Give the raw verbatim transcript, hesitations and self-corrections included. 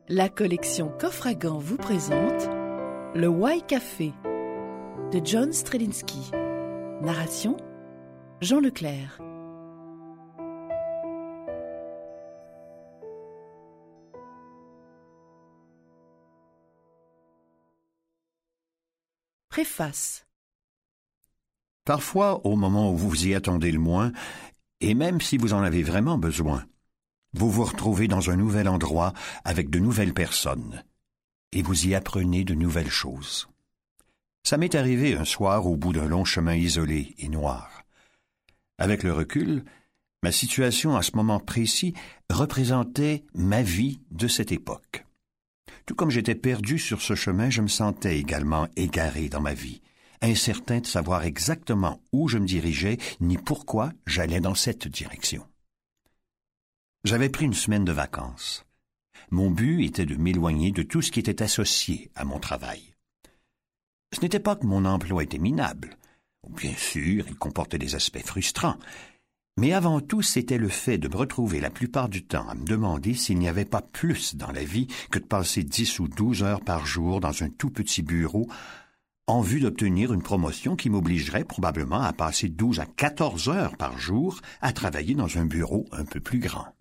La collection Coffre à Gants vous présente Le Why Café de John Strelinski. Narration Jean Leclerc. Préface. Parfois, au moment où vous vous y attendez le moins, et même si vous en avez vraiment besoin, vous vous retrouvez dans un nouvel endroit avec de nouvelles personnes, et vous y apprenez de nouvelles choses. Ça m'est arrivé un soir au bout d'un long chemin isolé et noir. Avec le recul, ma situation à ce moment précis représentait ma vie de cette époque. Tout comme j'étais perdu sur ce chemin, je me sentais également égaré dans ma vie, incertain de savoir exactement où je me dirigeais ni pourquoi j'allais dans cette direction. J'avais pris une semaine de vacances. Mon but était de m'éloigner de tout ce qui était associé à mon travail. Ce n'était pas que mon emploi était minable. Bien sûr, il comportait des aspects frustrants. Mais avant tout, c'était le fait de me retrouver la plupart du temps à me demander s'il n'y avait pas plus dans la vie que de passer dix ou douze heures par jour dans un tout petit bureau en vue d'obtenir une promotion qui m'obligerait probablement à passer douze à quatorze heures par jour à travailler dans un bureau un peu plus grand.